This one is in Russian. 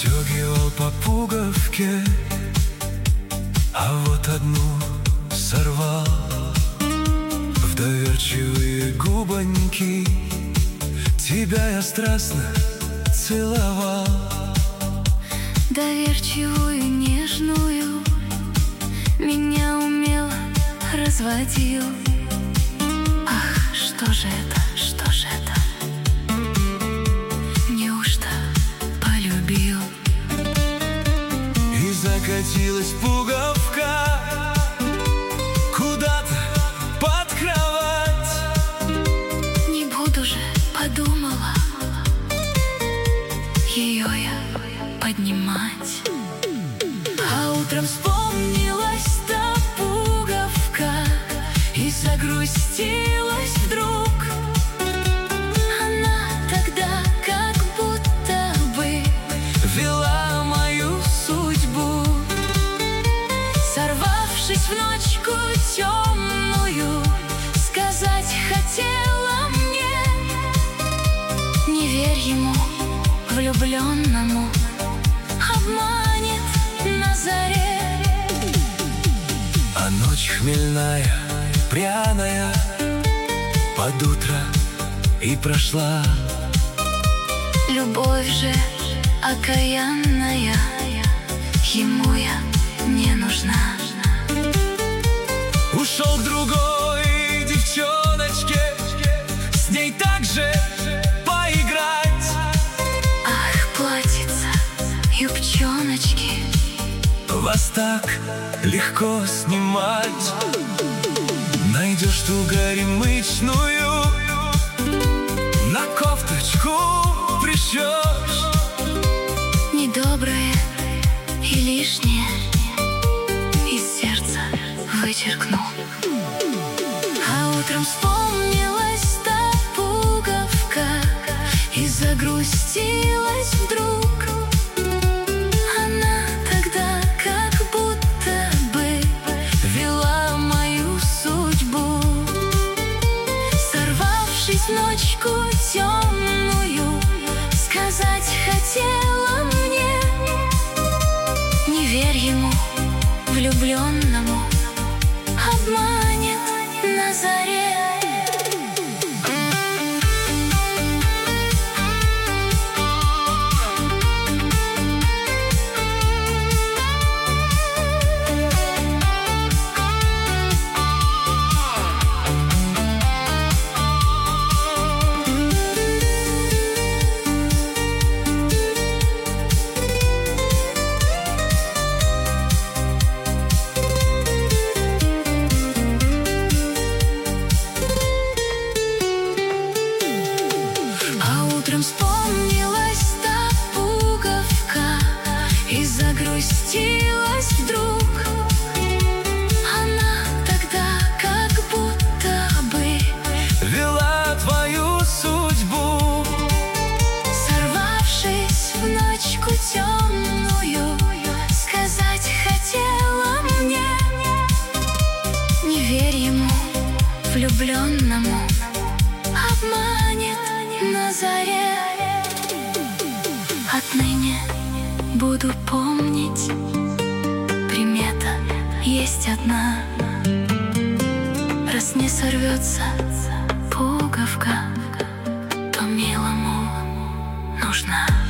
Расстегивал по пуговке, а вот одну сорвал. В доверчивые губоньки тебя я страстно целовал. Доверчивую, нежную меня умело разводил. Ах, что же это, что же это? Неужто полюбил? И закатилась пуговка куда-то под кровать. Не буду же, подумала, ее я поднимать. А утром вспомнилась та пуговка и загрустилась вдруг. Она тогда как будто бы вела мою судьбу. Сорвавшись в ночку темную, сказать хотела мне: не верь ему, влюбленному, обманет на заре. А ночь хмельная, пряная, под утро и прошла. Любовь же окаянная, ему я не нужна. Ушел к другой девчоночке, с ней так же поиграть. Ах, платьица, юбчоночки, вас так легко снимать. Найдешь ту горемычную, на кофточку пришьешь. недоброе и лишнее из сердца вычеркну. А утром вспомнилась та пуговка и загрустилась вдруг. Она тогда как будто бы вела мою судьбу. Сорвавшись в ночку темную, сказать хотела мне: не верь ему, влюбленному, обманет на заре. Утром вспомнилась та пуговка и загрустилась вдруг. Она тогда как будто бы вела твою судьбу. Сорвавшись в ночку темную, сказать хотела мне: не верь ему, влюбленному, обманет на заре. Отныне буду помнить, примета есть одна: раз не сорвется пуговка, то милому нужна.